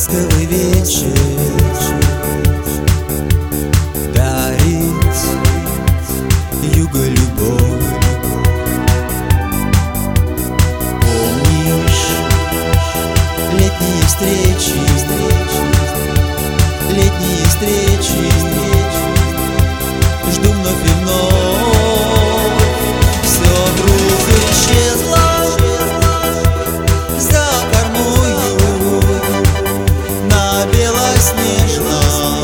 Ласковый вечер дарит юга любовь. Помнишь летние встречи, летние встречи? Жду вновь и вновь. Все вдруг исчезло за кормою на белоснежном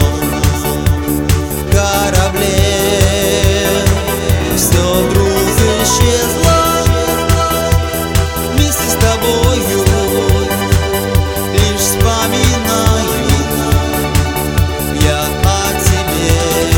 корабле. Все вдруг исчезло вместе с тобою. Лишь вспоминаю я о тебе.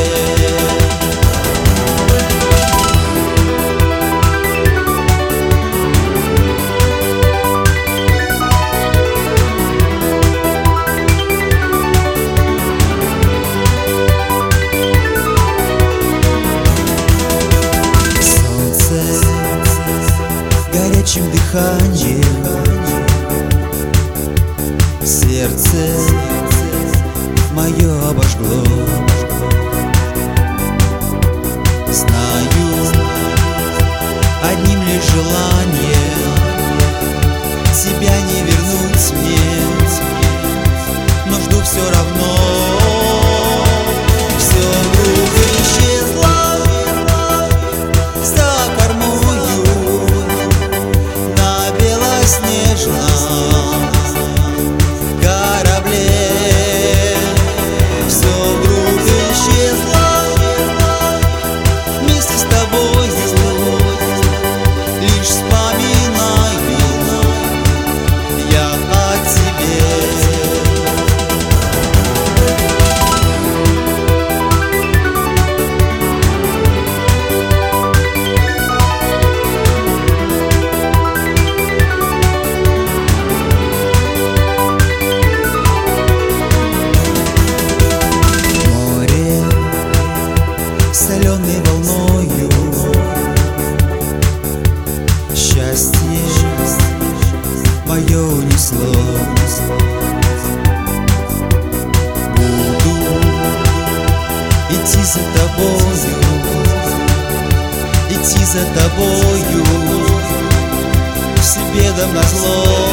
Горячим дыханием сердце мое обожгло. Знаю одним лишь желанием тебя не вернуть мне, но жду все равно. Все вдруг исчезло за кормою на белоснежном корабле. Все вдруг исчезло вместе с тобою. Лишь вспоминаю я о тебе. Соленой волною счастье мое унесло. Буду идти за тобою, идти за тобою, себе дам назло.